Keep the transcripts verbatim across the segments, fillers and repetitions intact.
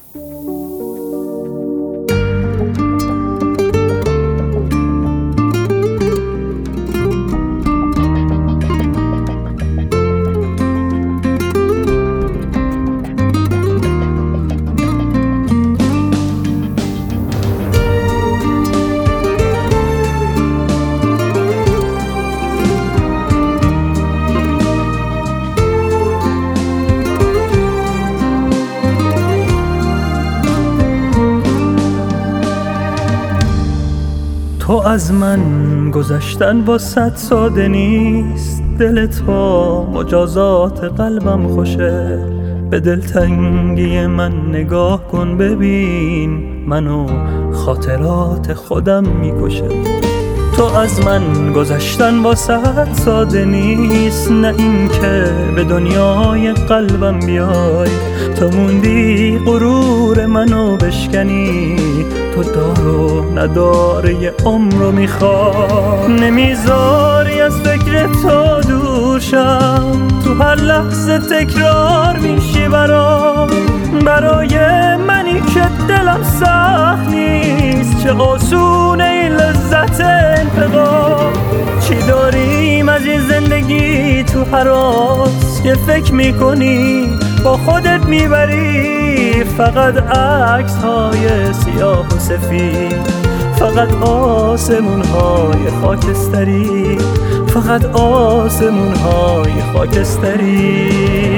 تو از من گذشتن با صد ساده نیست، دلت با مجازات قلبم خوشه. به دلتنگی من نگاه کن ببین، منو خاطرات خودم میکشه. تو از من گذشتن با صد ساده نیست، نه این که به دنیای قلبم بیای. تو موندی غرور منو بشکنی، تو دار و نداره یه عمر رو میخوای. نمیذاری از فکر تو دور شم، تو هر لحظه تکرار میشی برام. برای منی که دلم سخت نیست، چه آسونه این لذت انتقام. چی داریم از این زندگی تو هراس که فکر میکنی با خودت میبری؟ فقط عکس های سیاه و سفید، فقط آسمون های خاکستری، فقط آسمون های خاکستری.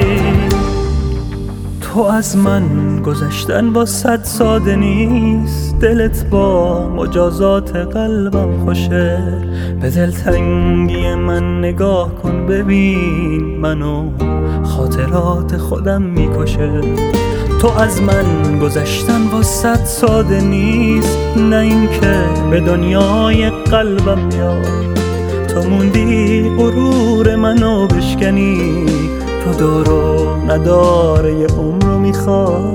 تو از من گذشتن با صد ساده نیست، دلت با مجازات قلبم خوشه. به دلتنگی من نگاه کن ببین، منو خاطرات خودم میکشه. تو از من گذشتن با صد ساده نیست، نه این که به دنیای قلبم بیای. تو موندی غرور منو بشکنی، تو دارو نداره یه عمر رو میخوای.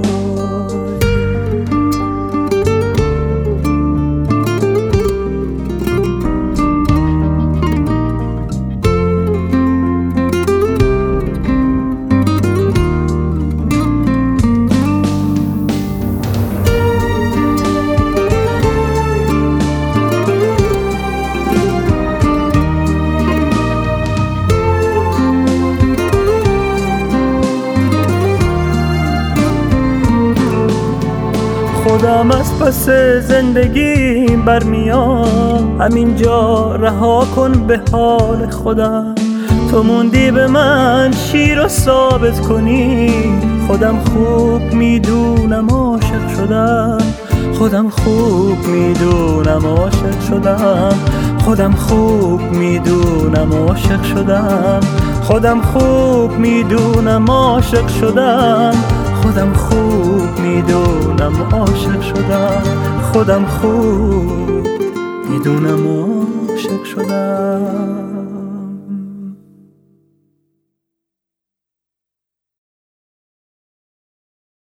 خودم از پس زندگی برمیام، همینجا رها کن به حال خودم. تو موندی به من شیر رو ثابت کنی، خودم خوب میدونم عاشق شدم. خودم خوب میدونم عاشق شدم. خودم خوب میدونم عاشق شدم. خودم خوب میدونم عاشق شدم. خودم خوب میدونم عاشق شدم. خودم خوب میدونم عاشق شدم.